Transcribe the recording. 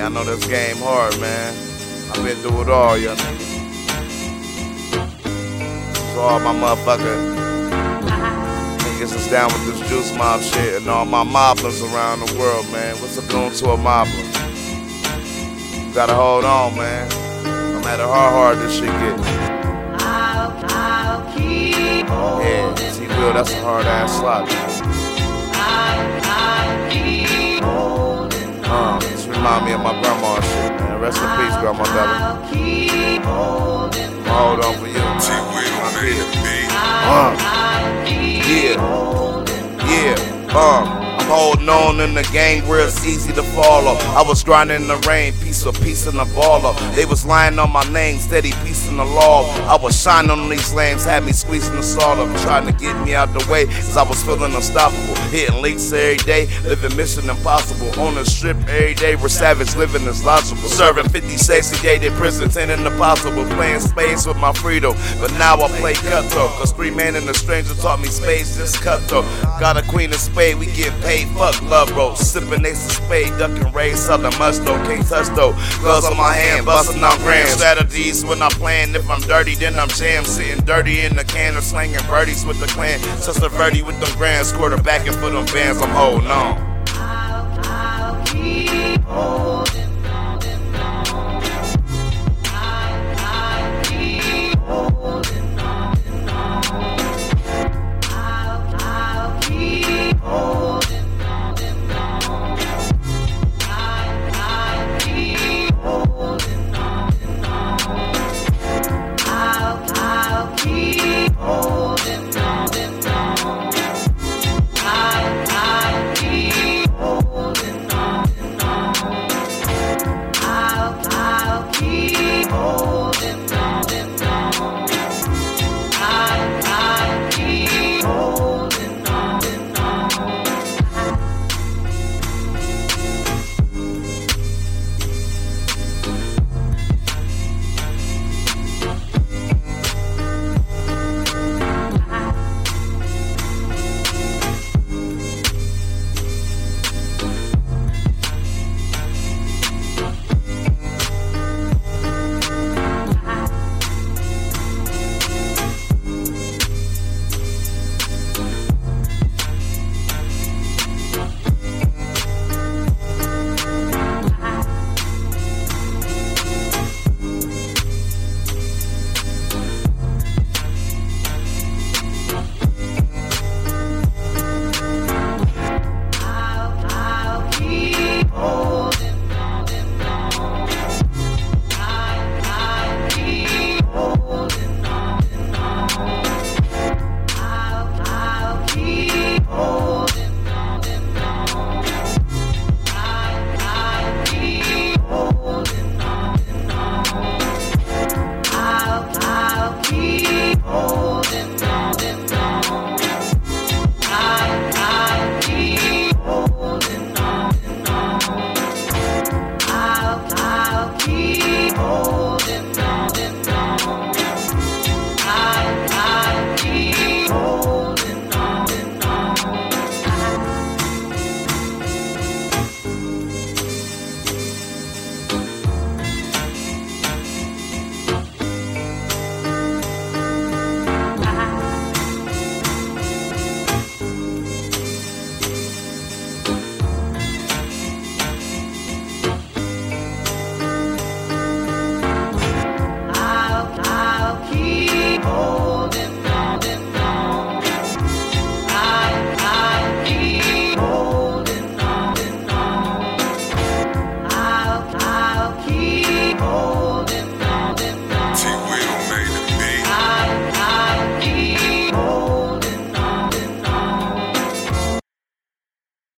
I know this game hard, man. I've been through it all, young nigga. So all my motherfucker niggas is down with this Juice Mob shit and all my moblins around the world, man. What's a goon to a moblin? You gotta hold on, man. No matter how hard this shit gets. Yeah, see, Will, that's a hard ass slot, man. This remind me of my grandma shit, man. Rest in peace, grandma Della. Hold on for you. I'm holding on in the game where it's easy to follow. I was grinding in the rain, piece in the baller. They was lying on my name, steady piece in the law. I was shining on these lanes, had me squeezing the salt up, trying to get me out the way, cause I was feeling unstoppable. Hitting leaks every day, living mission impossible. On the strip every day, where savage living is logical. Serving 50, 60 day in prison, 10 impossible. Playing space with my freedom, but now I play cutthroat. Cause 3 man and a stranger taught me space, just cutthroat. Got a queen of spade, we get paid, fuck love bro. Sipping ace of spade, ducking rays, selling much though, can't touch though. Gloves on my hand, busting on grams. Strategies when I'm playing, if I'm dirty, then I'm jammed. Sitting dirty in the can or slanging birdies with the clan. Just a birdie with them grands, quarterbacking for them bands, I'm holding on.